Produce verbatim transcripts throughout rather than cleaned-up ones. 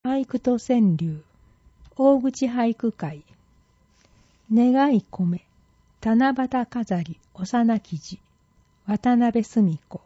俳句と川柳、大口俳句会、願い込め、七夕飾り、幼き字、渡辺澄子、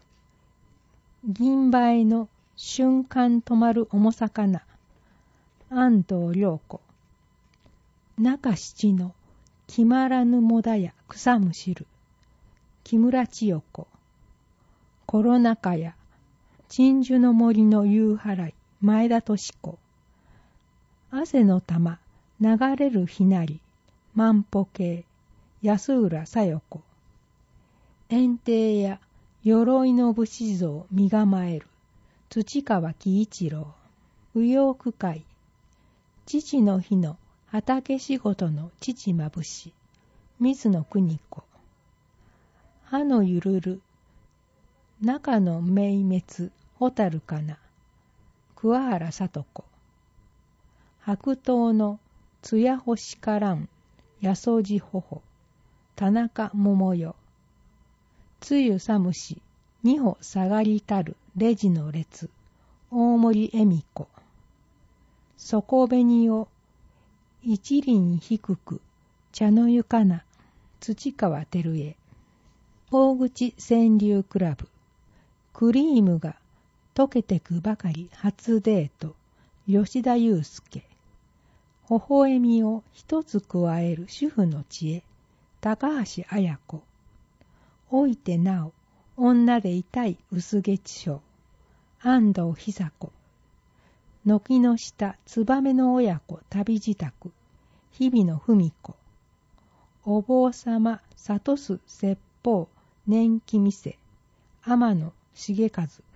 銀梅の瞬間止まる重魚、安藤良子、中七の決まらぬもだや草むしる、木村千代子、コロナ禍や鎮守の森の夕払い、前田敏子、汗の玉、流れるひなり、万歩計、安浦小夜子、炎帝や鎧の武士像身構える、土川喜一郎、右陽区会、父の日の畑仕事の父まぶし、水野邦子、歯のゆるる、中の明滅、蛍かな、桑原聡子、白桃の艶星からん、やそじ頬、田中桃代、つゆ寒し、二歩下がりたるレジの列、大森恵美子、底紅を一輪低く、茶の湯かな、土川照江、大口川柳クラブ、クリームが溶けてくばかり初デート、吉田祐介、微笑みを一つ加える主婦の知恵、高橋綾子、老いてなお、女でいたい薄月賞、安藤久子、軒の下燕の親子旅支度、日比野文子、お坊様諭す説法年季店、天野重和、